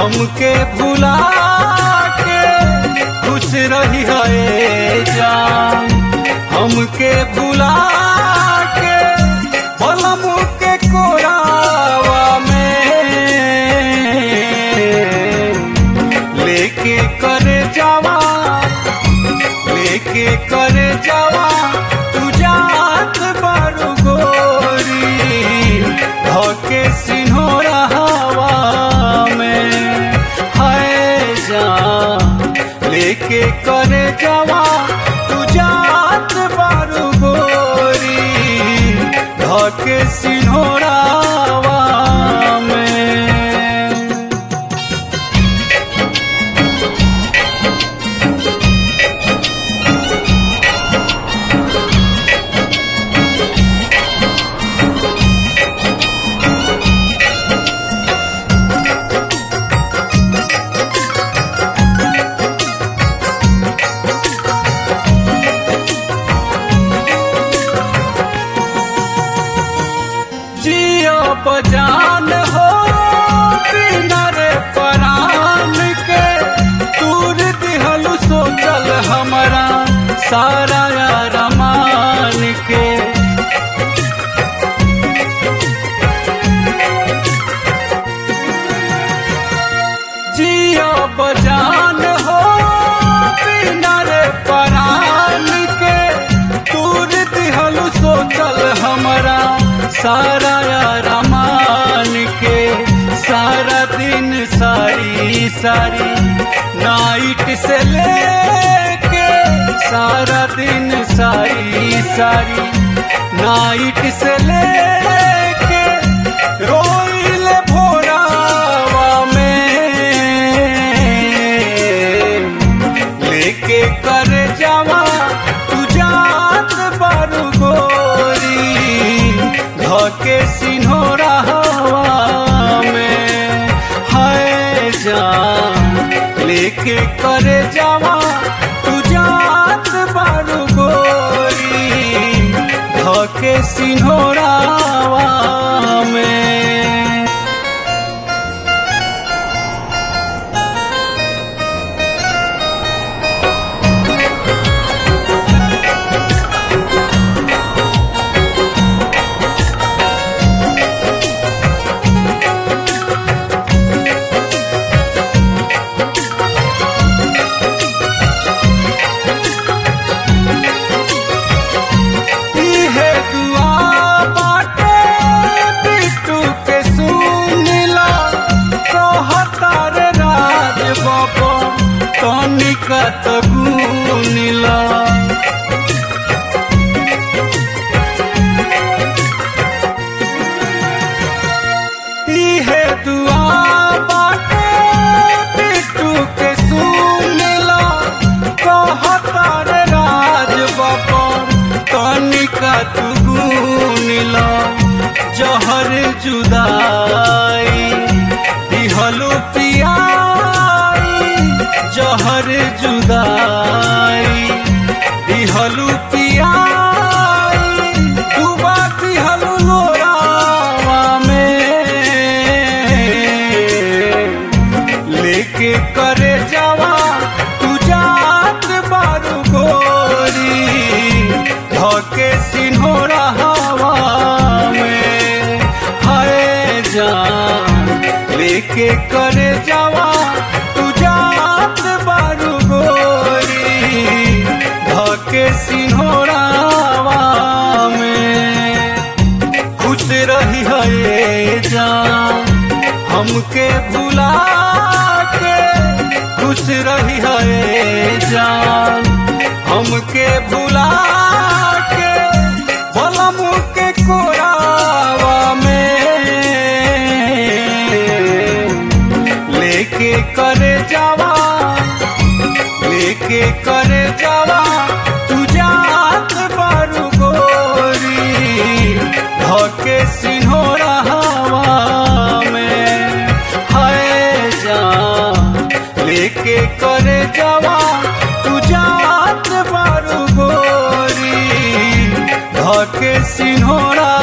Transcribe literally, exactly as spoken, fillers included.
हमके भुला के खुश रही है जान, हमके भुला के बलम के कोरावा में लेके करे जावा, लेके करे जावा तू जात बारू गोरी धोके सिन्होरा हवा में है जान, लेके करे जावा तू जात बारू गोरी धोके सिन्होरा हवा में। जान हो बिना रे परान के दूर दिहलु सोचल हमारा सारा रमान के, जिया बजान हो बिना रे परान के दूर दिहलु सोचल हमारा सारा रमान के। सारा दिन सारी सारी नाइट से लेके, सारा दिन सारी सारी नाइट से लेके रोइल भोरावा में लेके करे जावा तू जात बारू गोरी धोके सिन्होरा हवा में है जान, लेके करे जावा तू जात बारू गोरी धोके सिन्होरा हवा में। कत गुनिला इहे दुआ बाटे बिट्टू के सुनिला कहतार राज बपन तनिका तू गुनिला जहर जुदाई दिहलु पिया जहर जुदाई दिहलु पियाई डूबा दिहलु लोरावा में लेके करे जावा तू जात बारू गोरी धोके सिन्होरा हवा में है जान, लेके करे जावा बारू गोरी धोके सिन्होरा हवा में खुश रही है जान, हमके भुला के खुश रही है जान, हमके भुला के बलम के कोरावा में लेके करे जावा, लेके करे जावा तू जात बारू गोरी धोके सिन्होरा हवा में है जान, लेके करे जावा तू जात बारू गोरी धोके सिन्होरा